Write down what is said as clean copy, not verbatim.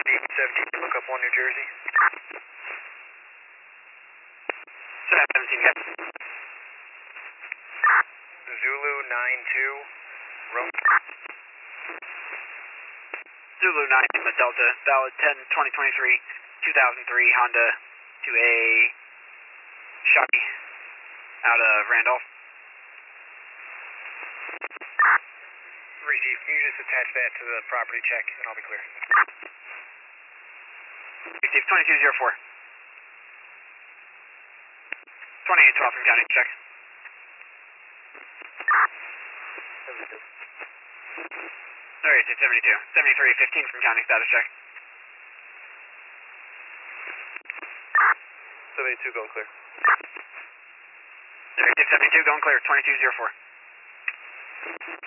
17, look up 1 New Jersey. 17, yep. Zulu 92, Zulu 9 Lima Delta, valid 10-2023, 2003 Honda to a Shotty out of Randolph. Receive, can you just attach that to the property check and I'll be clear? Receive 2204. 2812 from county, check. 72. Alright, 72. 7315 from county, status check. 72, going clear. Alright, 72, going clear, 2204.